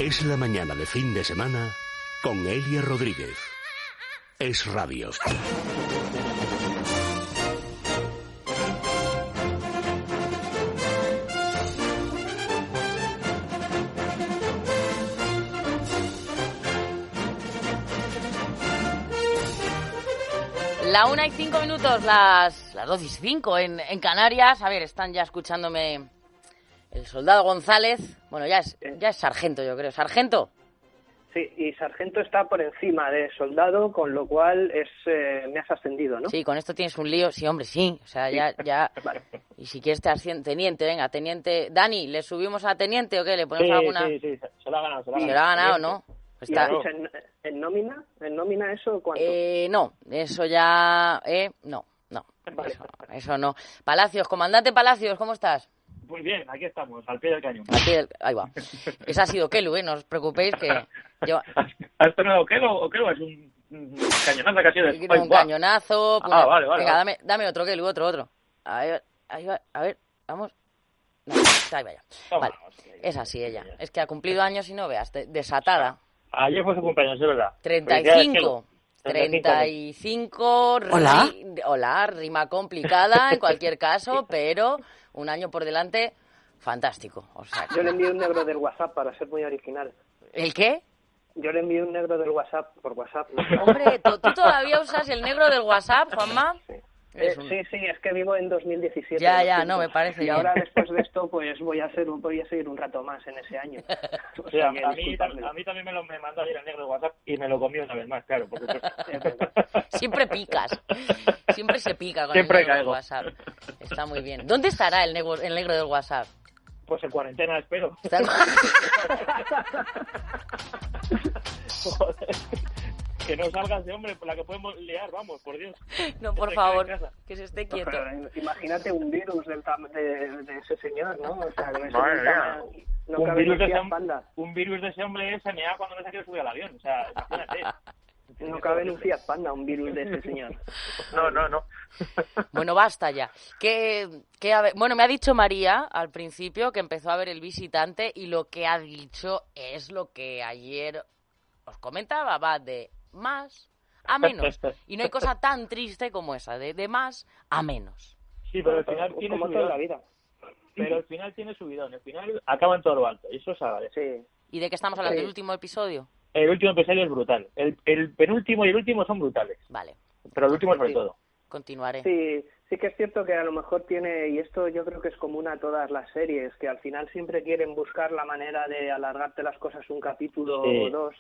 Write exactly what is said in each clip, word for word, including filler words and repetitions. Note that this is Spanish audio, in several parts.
Es la mañana de fin de semana con Elia Rodríguez. Es Radio. La una y cinco minutos, las, las dos y cinco en, en Canarias. A ver, están ya escuchándome el soldado González. Bueno, ya es, ya es sargento, yo creo. ¿Sargento? Sí, y sargento está por encima de soldado, con lo cual es eh, me has ascendido, ¿no? Sí, con esto tienes un lío. Sí, hombre, sí. O sea, ya... ya... Vale. Y si quieres te asciende, teniente, venga, teniente. Dani, ¿le subimos a teniente o qué? ¿Le ponemos sí, alguna...? Sí, sí, se lo ha ganado, se lo ha ganado. Se lo ha ganado, ¿no? Está... ¿Y en, en nómina? ¿En nómina eso cuánto? Eh, no, eso ya... Eh, no, no, vale. eso, eso no. Palacios, comandante Palacios, ¿cómo estás? Muy bien, aquí estamos, al pie del cañón. Al pie del... Ahí va. Ese ha sido Kelu, ¿eh? No os preocupéis que... Yo... ¿Has tenido Kelu o Kelu? Es un, un cañonazo que ha sido... De... Un cañonazo... Ah, una... vale, vale. Venga, vale. dame, dame otro Kelu, otro, otro. A ver, ahí va, a ver, vamos... No, ahí vaya. Vale, es así ella. Es que ha cumplido años y no veas, desatada. Ayer fue su cumpleaños, es verdad. treinta y cinco. treinta y cinco. Hola. Ri, hola, rima complicada en cualquier caso, pero un año por delante, fantástico. O sea, yo le envié un negro del WhatsApp para ser muy original. ¿El qué? Yo le envié un negro del WhatsApp por WhatsApp. ¿No? Hombre, ¿tú todavía usas el negro del WhatsApp, Juanma? Sí. Eh, un... sí, sí, es que vivo en dos mil diecisiete. Ya, ya, no, me parece y bien. ahora después de esto, pues voy a ser, voy a seguir un rato más en ese año. O sea, a, mí, a mí también me lo me mandó ayer el negro de WhatsApp y me lo comió una vez más, claro. Porque... Siempre picas. Siempre se pica con Siempre el negro caigo. del WhatsApp. Está muy bien. ¿Dónde estará el negro, el negro del WhatsApp? Pues en cuarentena, espero. Está... Joder. Que no salga ese hombre por la que podemos liar, vamos, por Dios. No, por favor, que se esté quieto. No, imagínate un virus del de, de ese señor, ¿no? O sea, debe ser Madre un, tama... no un, virus de ese, panda. un virus de ese hombre es S M A cuando no se quiere subir al avión. O sea, imagínate. No cabe en un Fiat Panda un virus de ese señor. No, no, no. Bueno, basta ya. Que, que a ver, bueno, me ha dicho María al principio que empezó a ver El Visitante y lo que ha dicho es lo que ayer os comentaba, va de más a menos. Y no hay cosa tan triste como esa, de, de más a menos. Sí, pero al final tiene como subidón. toda la vida. Pero al final tiene subidón. Al final acaba en todo lo alto. Y eso se agradece. Sí. ¿Y de qué estamos hablando? Sí. ¿Del último episodio? El último episodio es brutal. El, el penúltimo y el último son brutales. Vale. Pero el último sobre sí. todo. Continuaré. Sí, sí que es cierto que a lo mejor tiene, y esto yo creo que es común a todas las series, que al final siempre quieren buscar la manera de alargarte las cosas un capítulo sí. o dos.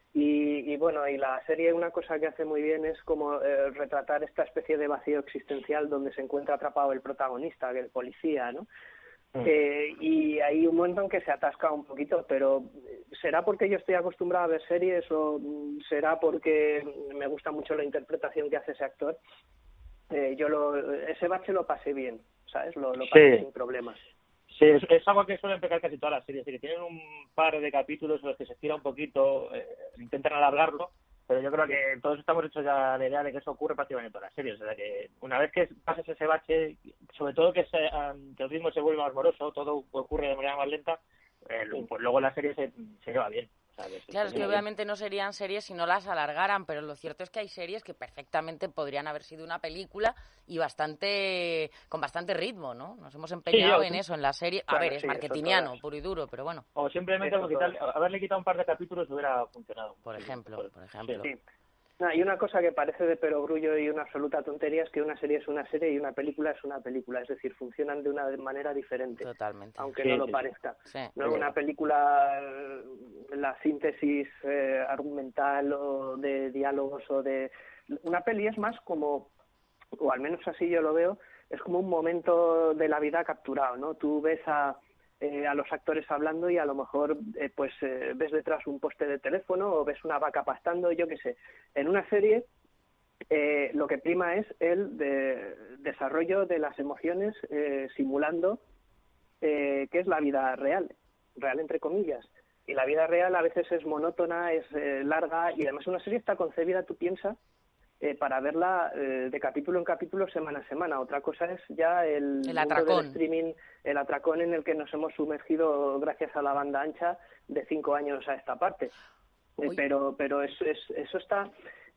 Y, y bueno, y la serie una cosa que hace muy bien es como eh, retratar esta especie de vacío existencial donde se encuentra atrapado el protagonista, que el policía, ¿no? Mm. Eh, y hay un momento en que se atasca un poquito, pero ¿será porque yo estoy acostumbrado a ver series o será porque me gusta mucho la interpretación que hace ese actor? Eh, yo lo, ese bache lo pasé bien, ¿sabes? Lo, lo pasé sí. sin problemas. Sí, es, es algo que suelen pecar casi todas las series, que tienen un par de capítulos en los que se estira un poquito, eh, intentan alargarlo, pero yo creo que todos estamos hechos ya la idea de que eso ocurre prácticamente en todas las series, o sea que una vez que pases ese bache, sobre todo que, se, um, que el ritmo se vuelve más moroso, todo ocurre de manera más lenta, eh, pues luego la serie se, se lleva bien. ¿Sabes? Claro, es que obviamente no serían series si no las alargaran, pero lo cierto es que hay series que perfectamente podrían haber sido una película y bastante con bastante ritmo, ¿no? Nos hemos empeñado sí, en sí. eso, en la serie. A bueno, ver, es sí, marketingiano, puro y duro, pero bueno. O simplemente quitar, haberle quitado un par de capítulos hubiera funcionado. Por ejemplo, por, por ejemplo. Sí. No, y una cosa que parece de perogrullo y una absoluta tontería es que una serie es una serie y una película es una película, es decir, funcionan de una manera diferente. Totalmente. Aunque sí, no lo sí, parezca. Sí. No, una película, la síntesis eh, argumental o de diálogos o de... Una peli es más como, o al menos así yo lo veo, es como un momento de la vida capturado, ¿no? Tú ves a... Eh, a los actores hablando y a lo mejor eh, pues eh, ves detrás un poste de teléfono o ves una vaca pastando, yo qué sé. En una serie eh, lo que prima es el de desarrollo de las emociones eh, simulando eh, que es la vida real, real entre comillas. Y la vida real a veces es monótona, es eh, larga y además una serie está concebida, tú piensas, eh, para verla eh, de capítulo en capítulo, semana a semana. Otra cosa es ya el, el mundo atracón. del streaming, el atracón en el que nos hemos sumergido gracias a la banda ancha de cinco años a esta parte. Eh, pero pero es, es, eso está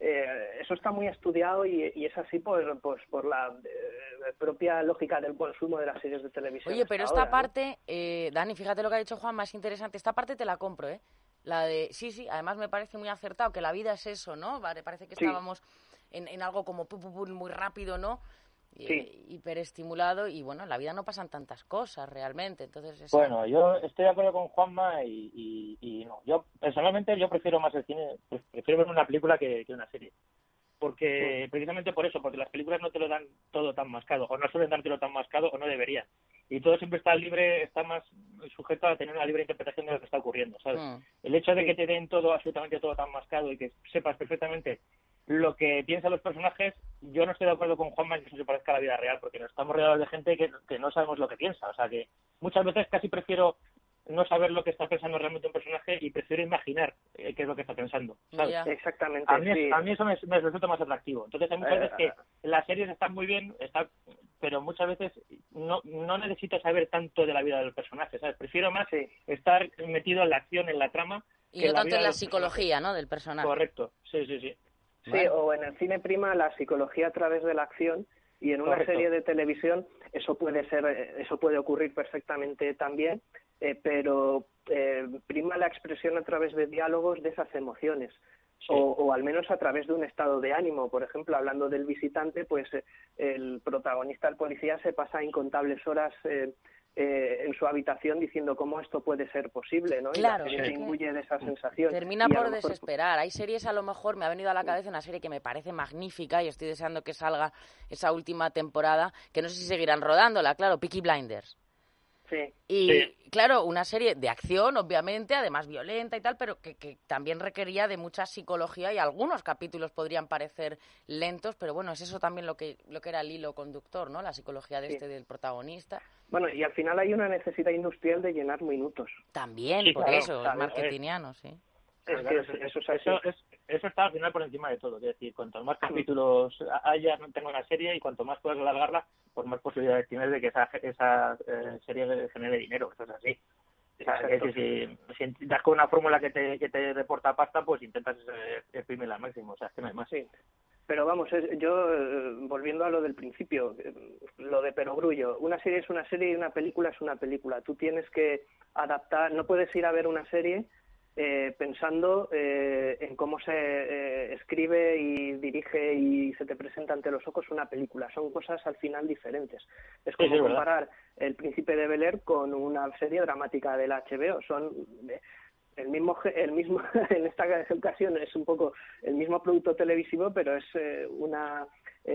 eh, eso está muy estudiado y, y es así por, pues, por la eh, propia lógica del consumo de las series de televisión. Oye, pero esta ahora, parte, ¿no? eh, Dani, fíjate lo que ha dicho Juan, más interesante. Esta parte te la compro, ¿eh? La de, sí, sí, además me parece muy acertado, que la vida es eso, ¿no? Vale, parece que Sí. estábamos en, en algo como pu, pu, pu, muy rápido, ¿no? Sí. Eh, hiperestimulado, y bueno, en la vida no pasan tantas cosas realmente, entonces... Esa... Bueno, yo estoy de acuerdo con Juanma y, y, y no. Yo, personalmente, yo prefiero más el cine, prefiero ver una película que, que una serie. Porque, sí. precisamente por eso, porque las películas no te lo dan todo tan mascado, o no suelen dártelo tan mascado, o no deberían. Y todo siempre está libre, está más sujeto a tener una libre interpretación de lo que está ocurriendo, ¿sabes? Mm. El hecho de que te den todo, absolutamente todo tan mascado y que sepas perfectamente lo que piensan los personajes, yo no estoy de acuerdo con Juanma en que eso se parezca a la vida real, porque nos estamos rodeados de gente que, que no sabemos lo que piensa. O sea que muchas veces casi prefiero no saber lo que está pensando realmente un personaje y prefiero imaginar eh, qué es lo que está pensando, ¿sabes? Yeah. Exactamente. A mí, sí. a mí eso me, me resulta más atractivo. Entonces hay muchas veces que las series están muy bien, está, pero muchas veces no, no necesito saber tanto de la vida del personaje, ¿sabes? Prefiero más sí. estar metido en la acción, en la trama. Y no tanto en la psicología, ¿no?, del personaje. Correcto, sí, sí, sí. Sí, bueno. O en el cine prima la psicología a través de la acción, y en una Correcto. serie de televisión eso puede ser, eso puede ocurrir perfectamente también, eh, pero eh, prima la expresión a través de diálogos de esas emociones. Sí. O, o al menos a través de un estado de ánimo. Por ejemplo, hablando del visitante, pues eh, el protagonista, el policía, se pasa incontables horas eh, eh, en su habitación diciendo cómo esto puede ser posible, ¿no? Claro, y la serie se imbuye de esa sensación. Termina y por mejor... desesperar. Hay series, a lo mejor, me ha venido a la cabeza una serie que me parece magnífica y estoy deseando que salga esa última temporada, que no sé si seguirán rodándola, claro, Peaky Blinders. Sí. Y, sí. claro, una serie de acción, obviamente, además violenta y tal, pero que, que también requería de mucha psicología, y algunos capítulos podrían parecer lentos, pero bueno, es eso también lo que lo que era el hilo conductor, ¿no? La psicología de sí. este del protagonista. Bueno, y al final hay una necesidad industrial de llenar minutos. También, sí, por claro, eso, es marketingiano, sí. Es claro, que eso, eso, es eso, es, eso está al final por encima de todo. Es decir, cuanto más capítulos haya, no tengo una serie, y cuanto más puedas alargarla, por más posibilidades tienes de que esa, esa eh, serie genere dinero. Eso es así. O sea, es decir, si, si das con una fórmula que te, que te reporta pasta, pues intentas eh, exprimirla al máximo. O sea, es que no hay más. Sí. Pero vamos, es, yo, eh, volviendo a lo del principio, eh, lo de Perogrullo, una serie es una serie y una película es una película. Tú tienes que adaptar, no puedes ir a ver una serie eh, pensando eh, en cómo se eh, escribe y dirige y se te presenta ante los ojos una película. Son cosas al final diferentes. Es como sí, sí, comparar El Príncipe de Bel-Air con una serie dramática del H B O. Son... Eh, el mismo el mismo en esta ocasión es un poco el mismo producto televisivo, pero es eh, una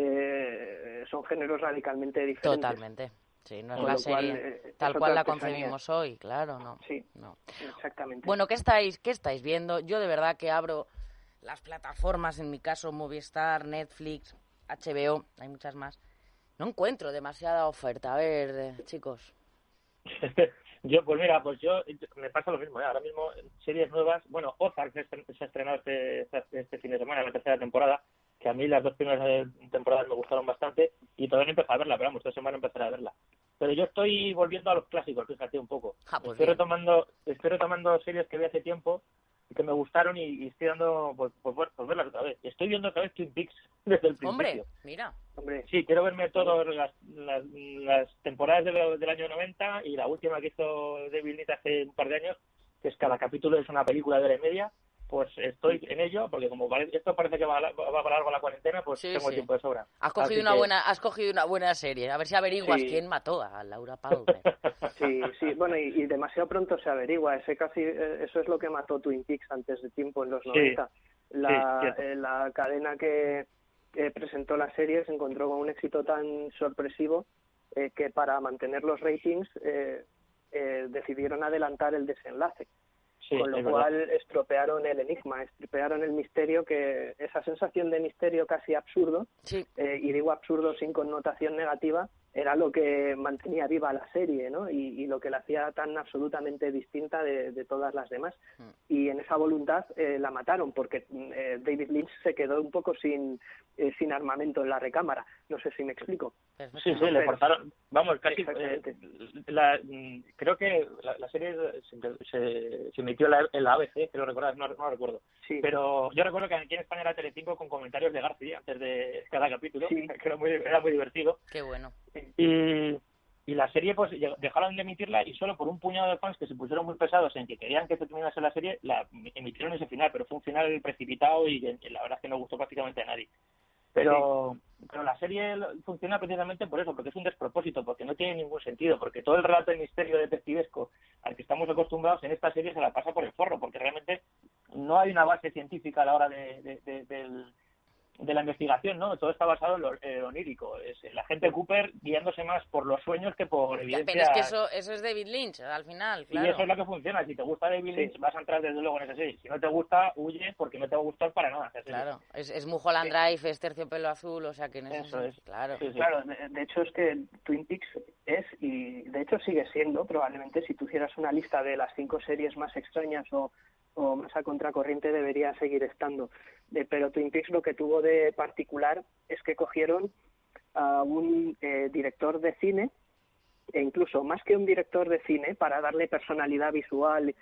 eh, son géneros radicalmente diferentes. Totalmente. Sí, no es Con la lo serie cual, eh, tal es cual otra la artesanía. concebimos hoy, claro, no. Sí, no. exactamente. Bueno, ¿qué estáis qué estáis viendo? Yo de verdad que abro las plataformas, en mi caso Movistar, Netflix, H B O, hay muchas más. No encuentro demasiada oferta. A ver, eh, chicos. Yo, pues mira, pues yo, me pasa lo mismo, ¿eh? Ahora mismo series nuevas, bueno, Ozark se, se ha estrenado este, este fin de semana, la tercera temporada, que a mí las dos primeras temporadas me gustaron bastante y todavía no empecé a verla, pero vamos, esta semana empezaré a verla. Pero yo estoy volviendo a los clásicos, fíjate un poco. Ah, pues estoy bien. retomando estoy retomando series que vi hace tiempo y que me gustaron y, y estoy dando, pues, pues, pues verlas otra vez. Estoy viendo otra vez Twin Peaks desde el principio. Hombre, mira. Hombre, sí, quiero verme todas las, las, las temporadas de, del año noventa y la última que hizo David Lynch hace un par de años, que es cada capítulo es una película de hora y media. Pues estoy en ello, porque como esto parece que va, va para largo la cuarentena, pues sí, tengo sí. tiempo de sobra. Has cogido Así una que... buena, has cogido una buena serie. A ver si averiguas sí. quién mató a Laura Palmer. Sí, sí, bueno, y, y demasiado pronto se averigua. Ese casi, eso es lo que mató Twin Peaks antes de tiempo, en los noventa. Sí, la, sí, eh, la cadena que, que presentó la serie se encontró con un éxito tan sorpresivo eh, que para mantener los ratings eh, eh, decidieron adelantar el desenlace. Sí, con lo cual verdad. estropearon el enigma, estropearon el misterio, que esa sensación de misterio casi absurdo, sí. eh, y digo absurdo sin connotación negativa, era lo que mantenía viva la serie, ¿no? Y, y lo que la hacía tan absolutamente distinta de, de todas las demás. Mm. Y en esa voluntad eh, la mataron, porque eh, David Lynch se quedó un poco sin eh, sin armamento en la recámara. No sé si me explico. Sí, sí, le cortaron. Vamos, casi. Eh, la, creo que la, la serie se, se, se emitió en la, en la A B C, creo recordar, no, no recuerdo. Sí. Pero yo recuerdo que aquí en España era Telecinco con comentarios de García antes de cada capítulo, sí. que era muy, era muy divertido. Qué bueno. Y, y la serie, pues, dejaron de emitirla y solo por un puñado de fans que se pusieron muy pesados en que querían que se terminase la serie, la emitieron ese final, pero fue un final precipitado y, y la verdad es que no gustó prácticamente a nadie. Pero, sí. pero la serie funciona precisamente por eso, porque es un despropósito, porque no tiene ningún sentido, porque todo el relato de misterio detectivesco al que estamos acostumbrados en esta serie se la pasa por el forro, porque realmente no hay una base científica a la hora de, de, de, del, de la investigación, ¿no? Todo está basado en lo eh, onírico. Es el agente Cooper guiándose más por los sueños que por evidencia. Pero es que eso, eso es David Lynch, al final, claro. Y eso es lo que funciona. Si te gusta David Lynch, sí. vas a entrar desde luego en esa serie. Si no te gusta, huye porque no te va a gustar para nada. Claro, es, es Mulholland Drive, sí. es Terciopelo Azul, o sea que en eso, eso es. Claro, sí, sí. claro de, de hecho es que Twin Peaks es, y de hecho sigue siendo, probablemente, si tú hicieras una lista de las cinco series más extrañas o o más a contracorriente, debería seguir estando. De, pero Twin Peaks lo que tuvo de particular es que cogieron a un eh, director de cine, e incluso más que un director de cine, para darle personalidad visual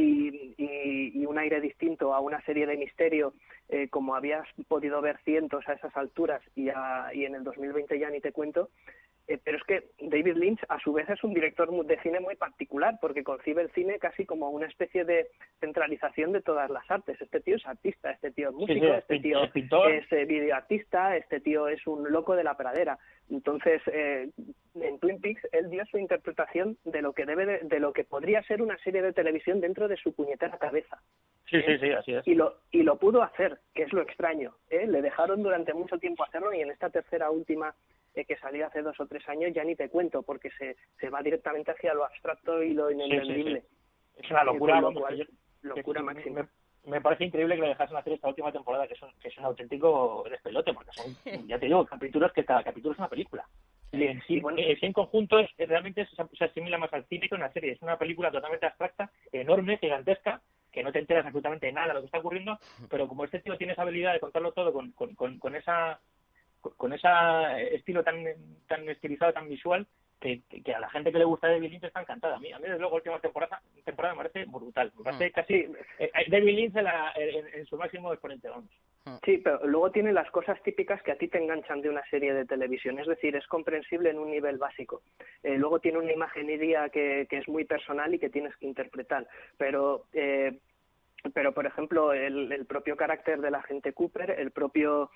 y, y, y un aire distinto a una serie de misterio, eh, como habías podido ver cientos a esas alturas, y, a, y en el dos mil veinte ya ni te cuento. Eh, pero es que David Lynch a su vez es un director de cine muy particular, porque concibe el cine casi como una especie de centralización de todas las artes. Este tío es artista, este tío es músico, sí, sí, este tío es, es eh, videoartista, este tío es un loco de la pradera. Entonces, eh, en Twin Peaks él dio su interpretación de lo que debe de, de lo que podría ser una serie de televisión dentro de su puñetera cabeza. Sí, ¿eh? sí, sí, así es. Y lo, y lo pudo hacer, que es lo extraño, ¿eh? Le dejaron durante mucho tiempo hacerlo, y en esta tercera última eh, que salió hace dos o tres años ya ni te cuento, porque se, se va directamente hacia lo abstracto y lo inentendible. Sí, sí, sí. Es una locura, lo cual, yo, locura que, máxima. Me, me parece increíble que le dejasen hacer esta última temporada, que es un, que es un auténtico despelote, porque son, ya te digo, capítulos que cada capítulo es una película. Y en sí, bueno, eh, sí en conjunto es, realmente se, se asimila más al cine que a una serie. Es una película totalmente abstracta, enorme, gigantesca, que no te enteras absolutamente de nada de lo que está ocurriendo, pero como este tío tiene esa habilidad de contarlo todo con, con, con, con esa con ese estilo tan tan estilizado, tan visual, que, que a la gente que le gusta David Lynch está encantada. A mí, a mí desde luego, la última temporada, temporada me parece brutal. Me parece casi eh, David Lynch en, la, en, en su máximo exponente, vamos. Sí, pero luego tiene las cosas típicas que a ti te enganchan de una serie de televisión, es decir, es comprensible en un nivel básico. Eh, luego tiene una imaginería que, que es muy personal y que tienes que interpretar, pero... Eh, pero por ejemplo el, el propio carácter del agente Cooper, el propio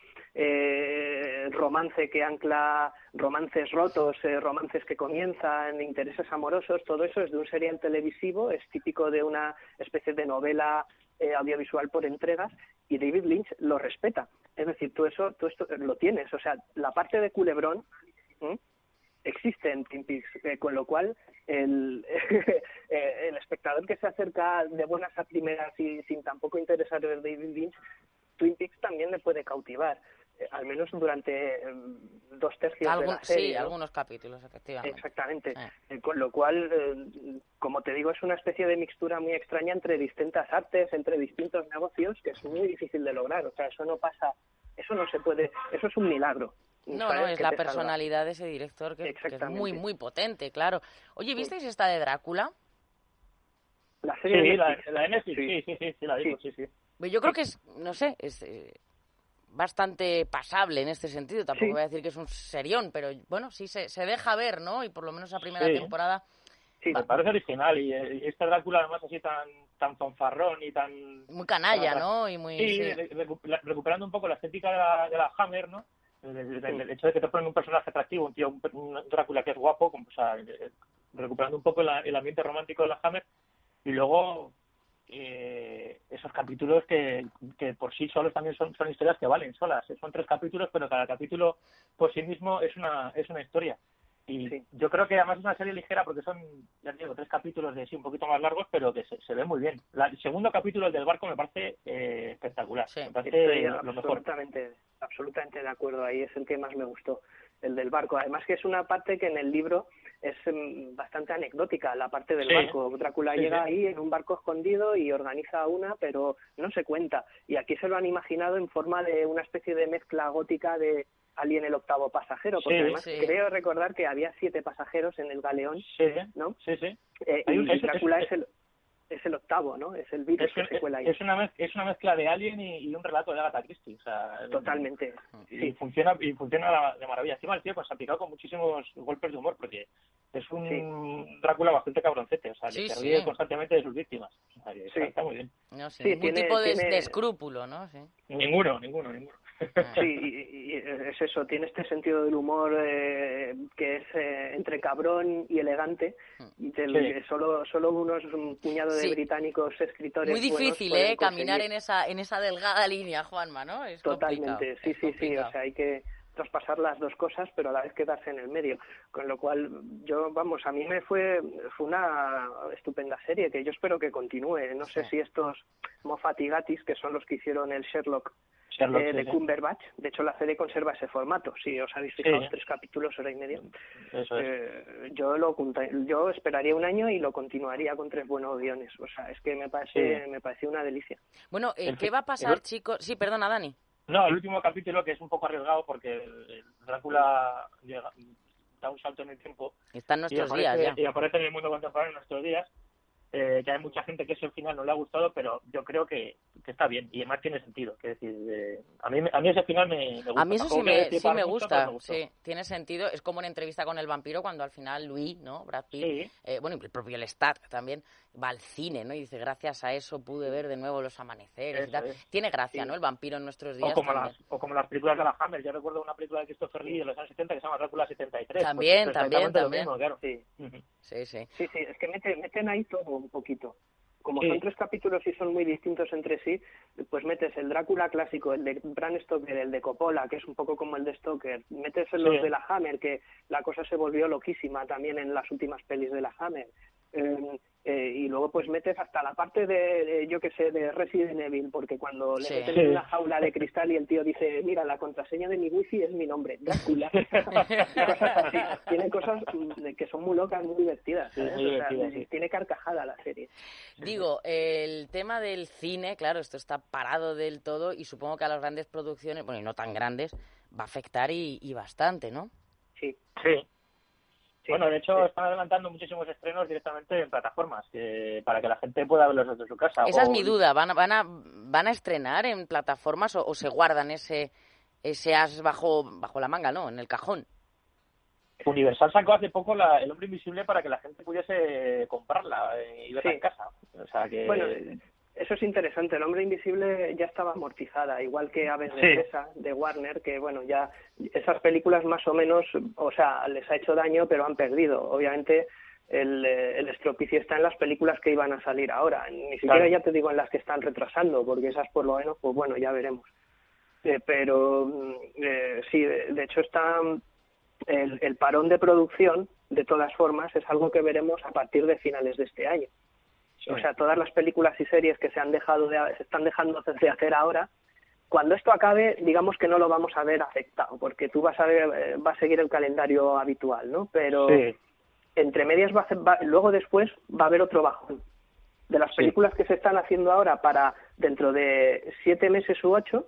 eh, romance que ancla, romances rotos, eh, romances que comienzan, intereses amorosos, todo eso es de un serial televisivo, es típico de una especie de novela eh, audiovisual por entregas, y David Lynch lo respeta. Es decir, tú eso, tú esto lo tienes, o sea, la parte de culebrón ¿eh? existe en Twin Peaks, eh, con lo cual el, el espectador que se acerca de buenas a primeras y sin tampoco interesar en David Lynch, Twin Peaks también le puede cautivar, eh, al menos durante eh, dos tercios Algun, de la serie. Sí, ¿no? Algunos capítulos, efectivamente. Exactamente, eh. Eh, con lo cual, eh, como te digo, es una especie de mixtura muy extraña entre distintas artes, entre distintos negocios, que es muy difícil de lograr. O sea, eso no pasa, eso no se puede, eso es un milagro. No, no, es la personalidad salva. de ese director que, que es muy, muy potente, claro. Oye, ¿visteis esta de Drácula? La serie sí, de la, la de Netflix, sí, sí, sí, sí, la digo, sí, sí. sí. Yo creo que es, no sé, es eh, bastante pasable en este sentido. Tampoco sí. voy a decir que es un serión, pero bueno, sí se, se deja ver, ¿no? Y por lo menos la primera sí. temporada... Sí, me parece original, y, y este Drácula además así tan tan fanfarrón y tan... Muy canalla, tan, ¿no? Y muy... Sí, sí. recuperando un poco la estética de la, de la Hammer, ¿no? El, el, el, el hecho de que te ponen un personaje atractivo, un tío, un, un Drácula que es guapo, como, o sea, recuperando un poco la, el ambiente romántico de la Hammer, y luego eh, esos capítulos que, que por sí solos también son, son historias que valen solas. Son tres capítulos, pero cada capítulo por sí mismo es una es una historia. Y sí. yo creo que además es una serie ligera porque son, ya te digo, tres capítulos de sí un poquito más largos, pero que se, se ve muy bien. La, el segundo capítulo, el del barco, me parece eh, espectacular. Sí, me parece estoy lo absolutamente, mejor. absolutamente de acuerdo. Ahí es el que más me gustó. el del barco. Además que es una parte que en el libro es um, bastante anecdótica, la parte del sí. barco. Drácula sí, llega sí. ahí en un barco escondido y organiza una, pero no se cuenta. Y aquí se lo han imaginado en forma de una especie de mezcla gótica de Alien el octavo pasajero, porque sí, además sí. creo recordar que había siete pasajeros en el galeón, Sí, ¿no? sí, sí. Eh, Hay y un- es- Drácula es- es el es el octavo, ¿no? Es el virus Es, que se cuela ahí. es, una mez- es una mezcla de Alien y, y un relato de Agatha Christie. O sea, Totalmente. Y Sí. funciona y funciona de maravilla. Encima el tío pues, se ha picado con muchísimos golpes de humor porque es un Sí. Drácula bastante cabroncete. O sea, Sí, que se sí. ríe constantemente de sus víctimas. O sea, que está, Sí. está muy bien. No sé, Sí, ningún tiene- tipo de, tiene- de escrúpulo, ¿no? Sí. Ninguno, ninguno, ninguno. Sí, y, y es eso, tiene este sentido del humor eh, que es eh, entre cabrón y elegante, y del- Sí. que solo solo unos un puñado de Sí. británicos escritores Muy buenos difícil, pueden ¿eh? Caminar conseguir. en esa en esa delgada línea, Juanma, ¿no? Es Totalmente, complicado, sí, es sí, sí, complicado. o sea, hay que traspasar las dos cosas, pero a la vez quedarse en el medio, con lo cual yo, vamos, a mí me fue fue una estupenda serie que yo espero que continúe. No sé Sí. si estos Moffat y Gatiss, que son los que hicieron el Sherlock, Sherlock, eh, sí, de sí. Cumberbatch, de hecho la serie conserva ese formato, si os habéis fijado, Sí. tres capítulos, hora y media. Eso es. Eh, yo lo conta- yo esperaría un año y lo continuaría con tres buenos guiones, o sea, es que me parece Sí. me pareció una delicia. Bueno, eh, El ¿qué fi- va a pasar, el- chicos? Sí, perdona, Dani. No, el último capítulo que es un poco arriesgado porque el- el Drácula llega, da un salto en el tiempo Está en y nuestros aparece, días ya. y aparece en el mundo contemporáneo en nuestros días, eh, que hay mucha gente que ese final no le ha gustado, pero yo creo que, que está bien y además tiene sentido. Es decir, eh, a mí a mí ese final me, me gusta. A mí eso sí Tampoco quiero me, decir sí para me mucho, gusta, pero me gustó. sí, tiene sentido. Es como una entrevista con el vampiro cuando al final Louis, ¿no? Brad Pitt, Sí. eh, bueno, y el propio Lestat también va al cine, ¿no? Y dice, gracias a eso pude ver de nuevo los amaneceres y Eso tal. es. Tiene gracia, Sí. ¿no? El vampiro en nuestros O días como, también. las, o como las películas de la Hammer. Yo recuerdo una película de Christopher Lee de los años setenta que se llama Drácula setenta y tres. También, pues, también, exactamente lo también. mismo, claro. Sí. Ujú. Sí, sí. Sí, sí, es que meten, meten ahí todo un poquito. Como Sí. son tres capítulos y son muy distintos entre sí, pues metes el Drácula clásico, el de Bram Stoker, el de Coppola, que es un poco como el de Stoker, metes los Sí. de la Hammer, que la cosa se volvió loquísima también en las últimas pelis de la Hammer. Eh, eh, y luego pues metes hasta la parte de, de, yo que sé, de Resident Evil, porque cuando Sí. le meten Sí. en una jaula de cristal y el tío dice, mira, la contraseña de mi wifi es mi nombre, Drácula. Cosas así. Tiene cosas mm, que son muy locas, muy divertidas, Sí, ¿sabes? muy O sea, divertidas, sí. tiene carcajada la serie. Digo, el tema del cine, claro, esto está parado del todo y supongo que a las grandes producciones, bueno, y no tan grandes, va a afectar y, y bastante, ¿no? Sí. Sí. Sí, Bueno, de hecho, sí. están adelantando muchísimos estrenos directamente en plataformas que, para que la gente pueda verlos desde su casa. Esa es O- mi duda. ¿Van a, van a, van a estrenar en plataformas o, o se guardan ese ese as bajo bajo la manga, no? En el cajón. Universal sacó hace poco la, El Hombre Invisible para que la gente pudiese comprarla eh, y verla Sí. en casa. O sea que... Bueno, eso es interesante. El Hombre Invisible ya estaba amortizada, igual que Aves de Sí. Presa, de Warner, que bueno, ya esas películas más o menos, o sea, les ha hecho daño, pero han perdido. Obviamente el, eh, el estropicio está en las películas que iban a salir ahora. Ni siquiera Claro. ya te digo en las que están retrasando, porque esas por lo menos, pues bueno, ya veremos. Eh, pero mm, eh, sí, de, de hecho está el, el parón de producción, de todas formas, es algo que veremos a partir de finales de este año. Sí. O sea, todas las películas y series que se han dejado de, se están dejando de hacer ahora, cuando esto acabe, digamos que no lo vamos a ver afectado, porque tú vas a ver, eh, va a seguir el calendario habitual, ¿no? Pero Sí. entre medias va a hacer- va- luego después va a haber otro bajón de las Sí. películas que se están haciendo ahora para dentro de siete meses u ocho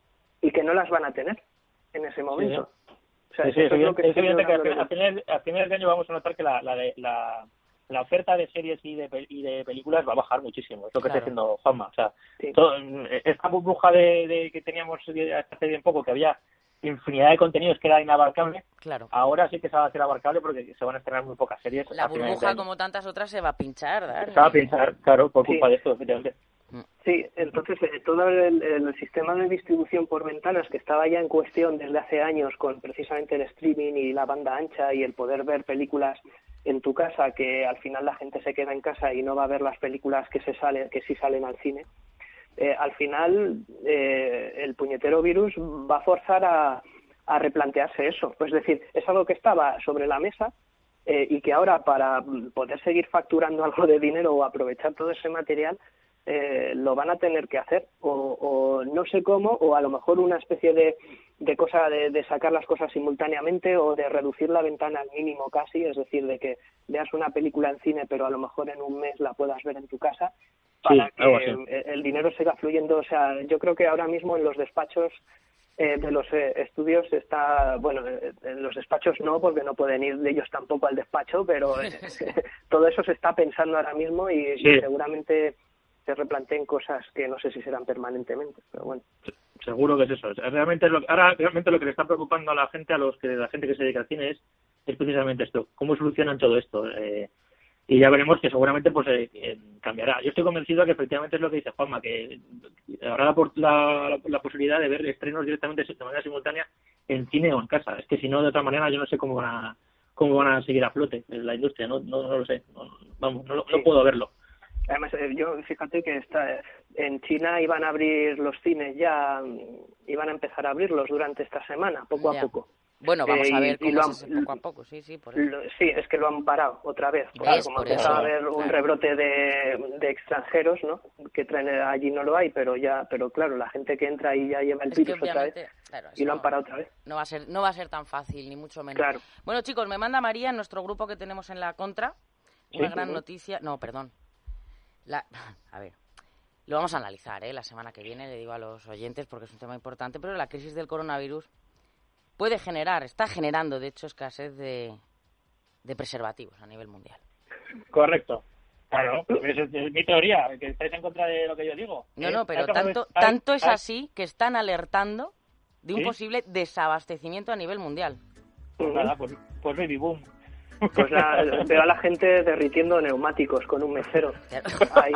y que no las van a tener en ese momento. O sea, Sí, sí, eso es, es lo que evidente, es estoy evidente que a, dándole fin- a finales, a finales de año vamos a notar que la, la, de- la, la oferta de series y de, pel- y de películas va a bajar muchísimo. Es lo que Claro. está diciendo Juanma. O sea, Sí. todo, esta burbuja de, de que teníamos hasta hace bien poco, que había infinidad de contenidos que era inabarcable, Claro. ahora sí que se va a hacer abarcable porque se van a estrenar muy pocas series. La a finales de burbuja, año. como tantas otras, se va a pinchar, Dani. Se va a pinchar, claro, por Sí. culpa de esto, efectivamente. Sí, entonces eh, todo el, el sistema de distribución por ventanas que estaba ya en cuestión desde hace años con precisamente el streaming y la banda ancha y el poder ver películas en tu casa, que al final la gente se queda en casa y no va a ver las películas que se salen, que sí salen al cine, eh, al final eh, el puñetero virus va a forzar a, a replantearse eso. Es decir, es algo que estaba sobre la mesa eh, y que ahora para poder seguir facturando algo de dinero o aprovechar todo ese material eh, lo van a tener que hacer o, o no sé cómo, o a lo mejor una especie de de cosa de, de sacar las cosas simultáneamente o de reducir la ventana al mínimo casi, es decir, de que veas una película en cine pero a lo mejor en un mes la puedas ver en tu casa, para sí, que el, el dinero siga fluyendo. O sea, yo creo que ahora mismo en los despachos eh, de los eh, estudios está, bueno, eh, en los despachos no, porque no pueden ir de ellos tampoco al despacho, pero eh, todo eso se está pensando ahora mismo y, sí. y seguramente se replanteen cosas que no sé si serán permanentemente, pero bueno. Seguro que es eso. Realmente es lo, ahora realmente lo que le está preocupando a la gente, a los que la gente que se dedica al cine es, es precisamente esto, cómo solucionan todo esto. Eh, y ya veremos que seguramente pues eh, eh, cambiará. Yo estoy convencido que efectivamente es lo que dice Juanma, que habrá la, la, la, la posibilidad de ver estrenos directamente de manera simultánea en cine o en casa. Es que si no, de otra manera yo no sé cómo van a cómo van a seguir a flote en la industria. No no, no lo sé. No, vamos, no, no sí. puedo verlo. Además, yo fíjate que está en China iban a abrir los cines ya, iban a empezar a abrirlos durante esta semana, poco ya. a poco. Bueno, vamos eh, a ver y, y cómo han, es ese poco a poco, sí, sí, por eso. Lo, sí, es que lo han parado otra vez, porque ¿Ves? como Por empezaba eso, a haber un claro. rebrote de, de extranjeros, ¿no? Que traen allí no lo hay, pero ya, pero claro, la gente que entra y ya lleva el Es que virus otra vez claro, y lo han no, parado otra vez. No va a ser, no va a ser tan fácil, ni mucho menos. Claro. Bueno, chicos, me manda María en nuestro grupo que tenemos en la Contra una Sí, gran sí. noticia. No, perdón. La, a ver, lo vamos a analizar, ¿eh? La semana que viene, le digo a los oyentes, porque es un tema importante, pero la crisis del coronavirus puede generar, está generando, de hecho, escasez de, de preservativos a nivel mundial. Correcto. Claro, es, es mi teoría, que estáis en contra de lo que yo digo. No, Eh, no, pero hay que tanto, aprovechar- tanto es hay- así que están alertando de un ¿Sí? posible desabastecimiento a nivel mundial. Pues nada, pues, pues baby boom. Pues nada, veo a la gente derritiendo neumáticos con un mesero. Ahí.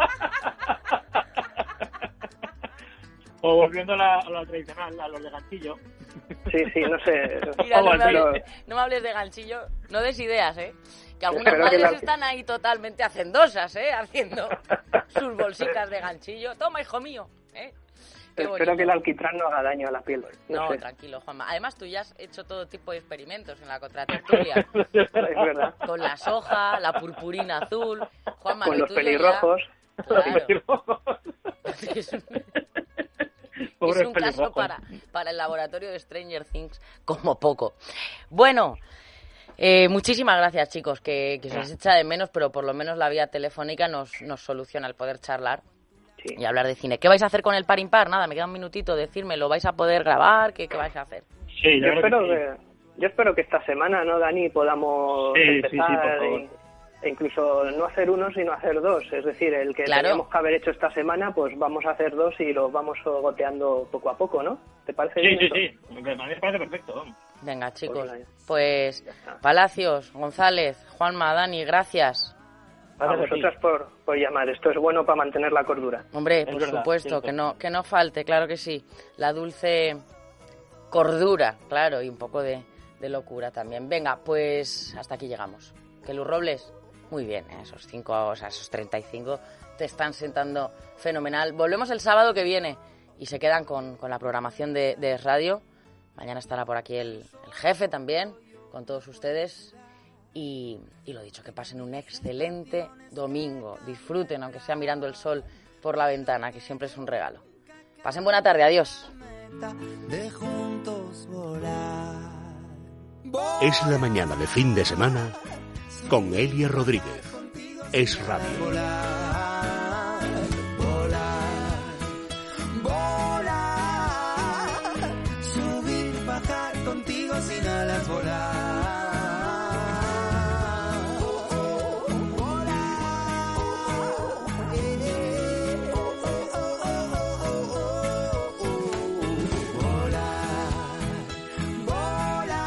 O volviendo a la, a la tradicional, a los de ganchillo. Sí, sí, no sé. Mira, no, me Pero- hables, no me hables de ganchillo, no des ideas, ¿eh? Que algunas Espero que madres la- están ahí totalmente hacendosas, ¿eh? Haciendo sus bolsitas de ganchillo. Toma, hijo mío, ¿eh? Qué Espero bonito. que el alquitrán no haga daño a la piel. No, No, sé. tranquilo, Juanma. Además, tú ya has hecho todo tipo de experimentos en la contratertulia. Es verdad. Con la soja, la purpurina azul. Juanma, Con lo los tuyo ya- pelirrojos. Claro. Es un, Pobres es un caso pelirrojos. para, para el laboratorio de Stranger Things, como poco. Bueno, eh, muchísimas gracias, chicos, que, que se os echa de menos, pero por lo menos la vía telefónica nos, nos soluciona el poder charlar Sí. y hablar de cine. ¿Qué vais a hacer con el par impar? Nada, me queda un minutito, decirme, ¿lo vais a poder grabar? ¿Qué, qué vais a hacer? Sí, Yo yo creo espero que sí. que, yo espero que esta semana, ¿no, Dani? Podamos Sí, sí, sí, por empezar favor. e, e incluso no hacer uno, sino hacer dos. Es decir, el que Claro. teníamos que haber hecho esta semana, pues vamos a hacer dos y los vamos goteando poco a poco, ¿no? ¿Te parece Sí, bien sí, eso? sí. A mí me parece perfecto, vamos. Venga, chicos, Pues pues está. Palacios, González, Juanma, Dani, gracias. A Vamos, vosotras por, por llamar. Esto es bueno para mantener la cordura. Hombre, Es por verdad, supuesto, cierto. que no, que no falte, claro que sí. La dulce cordura, claro, y un poco de, de locura también. Venga, pues hasta aquí llegamos. Que Luz Robles, muy bien, ¿eh? esos cinco, o sea, esos treinta y cinco te están sentando fenomenal. Volvemos el sábado que viene y se quedan con, con la programación de, de Radio. Mañana estará por aquí el, el jefe también, con todos ustedes. Y, y lo dicho, que pasen un excelente domingo. Disfruten, aunque sea mirando el sol por la ventana, que siempre es un regalo. Pasen buena tarde, adiós. De juntos volar. Es la mañana de fin de semana con Elia Rodríguez. Es Radio. Volar, volar, volar. Subir, bajar contigo sin alas, volar.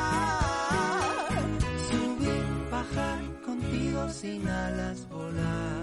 Sin alas volar.